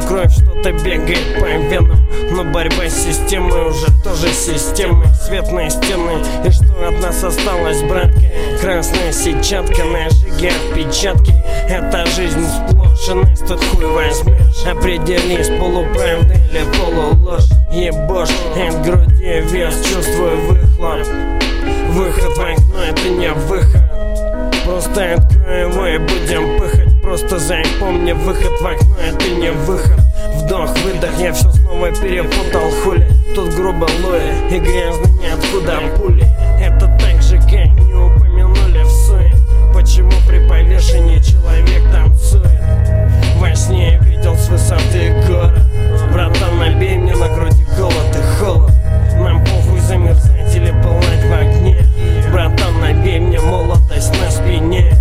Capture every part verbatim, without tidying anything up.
кровь, что-то бегает по венам. Но борьба с системой уже тоже система. Светные стены, и что от нас осталось, братка? Красная сетчатка, ножи, отпечатки. Это жизнь сплошь, и нас тут хуй возьмешь. Определись, полуправда или полуложь. Ебошь, от груди вес, чувствую выхлоп. Выход в окно, это не выход. Просто открой его и будем пыхать. Просто запомни, выход в окно, это не выход. Вдох, выдох, я все снова перепутал, хули. Тут грубо лоя и грязно ниоткуда пули. Это так же, как не упомянули в суе. Почему при повешении человек танцует? Во сне я видел с высоты город. Братан, набей мне на груди голод и холод. Нам похуй замерзать или пылать в огне. Братан, набей мне молодость на спине.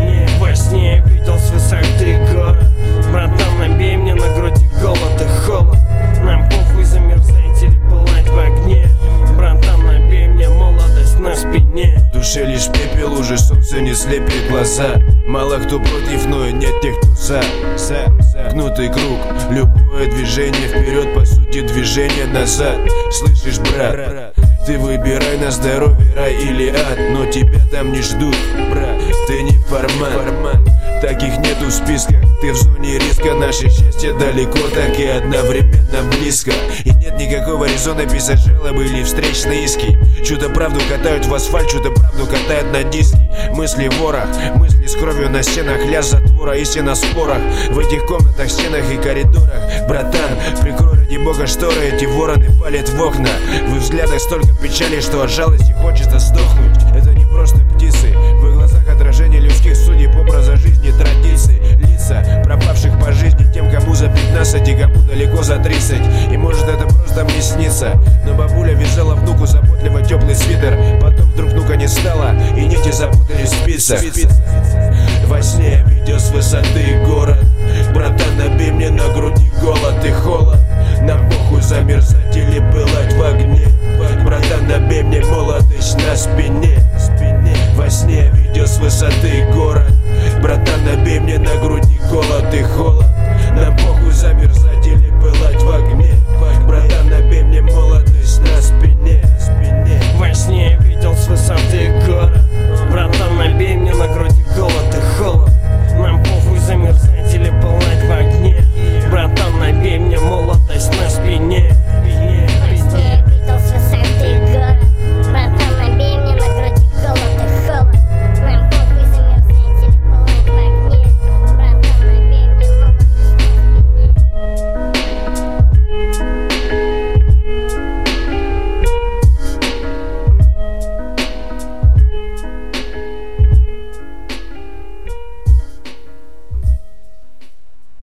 Во сне я видел с высоты город. Братан, набей мне на груди голод и холод. Нам похуй замерзать или пылать в огне. Братан, набей мне молодость на спине. В душе лишь пепел, уже солнце не слепит глаза. Мало кто против, но и нет тех, кто за. За, за. Гнутый круг, любое движение вперед, по сути движение назад. Слышишь, брат? Ты выбирай на здоровье, рай или ад. Но тебя там не ждут, брат. Ты не формат. Таких нету в списках. Ты в зоне риска, наше счастье далеко, так и одновременно близко. И нет никакого резона писать жалобы или встречные иски. Чью-то правду катают в асфальт, чью-то правду катают на диски. Мысли в ворох, мысли с кровью на стенах, лязг затвора, истина в спорах. В этих комнатах, стенах и коридорах. Братан, прикрой ради бога шторы, эти вороны палят в окна. В их взглядах столько печали, что от жалости хочется сдохнуть. Это не просто птицы, в их глазах отражение людских судеб, образа жизни, традиций. Лица пропавших по жизни, тем, кому за пятнадцать и кому далеко за тридцать. И может это просто мне снится, но бабуля вязала внуку заботливо теплый свитер. Потом вдруг внука не стало, и нити запутались в спицах. Во сне я видел с высоты город. Братан, набей мне на груди голод.